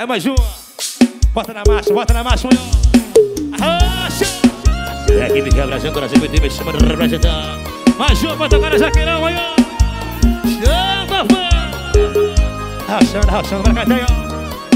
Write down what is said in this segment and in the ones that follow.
É mais uma. Bota na marcha, mulher. Arrocha. É aqui que quebra a gente, Brasil, me chama de representar. Mais uma, bota agora Jaqueirão, aí, ó. Chama, pô. Rachando, vai cantar aí, ó.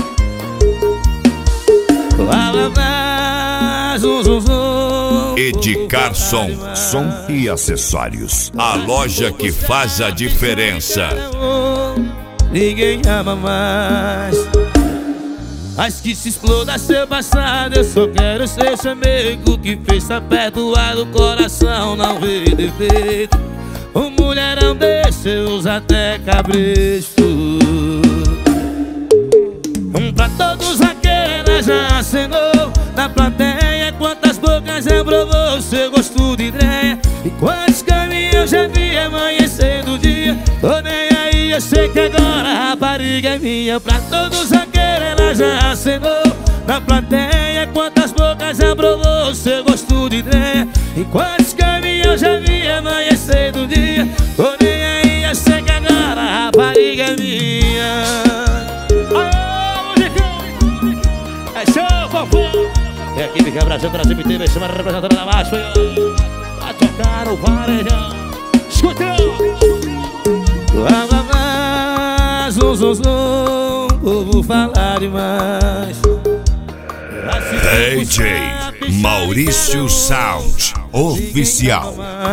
Fala mais, Edgar Som e acessórios. A loja que faz a diferença. Ninguém ama mais. Mas que se exploda seu passado. Eu só quero ser seu amigo que fez tá perdoado. O coração não vê defeito. O mulherão desse usa até cabresto. Pra todos aqueles já acenou. Na plateia quantas bocas já provou seu gosto de ideia. E quantos caminhos já vi amanhecendo o dia. Tô nem aí, eu sei que agora a rapariga é minha. Pra todos aqueles já acenou. Na plateia quantas bocas já provou seu gosto de ideia. E quantos caminhos já vi amanhecendo o dia. Tô nem aí, eu sei que agora a rapariga é minha. É aqui que quebra a gente, Brasil, me chama representando da marcha. Vai tocar o varejão. Escuta! Lava mais, povo falar demais. DJ Maurício Sound Oficial.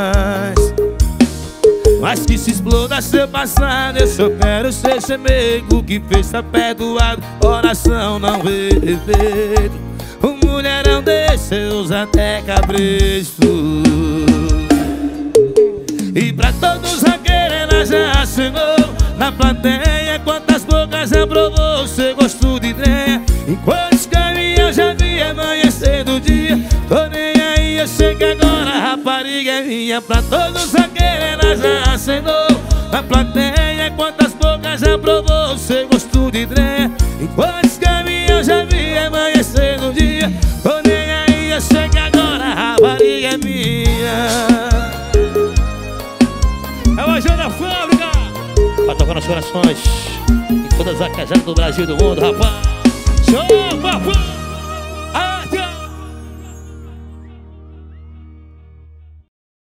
Mas que se exploda seu passado. Eu só quero ser seu amigo que fez tá perdoado. Coração não vê defeito. O mulherão desse usa até cabresto. E pra todos aqueles já assinou. Na plateia quantas bocas já provou seu gosto de ideia. E quantos caminhos já vi amanhecendo o dia. Tô nem aí, eu sei que agora a rapariga é minha. Pra todos aqueles já assinou. Na plateia quantas bocas já provou seu gosto de ideia. E quantos caminhos já vi amanhecendo o dia. Tô nem aí, eu sei que agora a rapariga é minha. É o Anjão da Fábrica. Vai tocar nos corações em todas as cajadas do Brasil e do mundo, rapaz. Show, papai.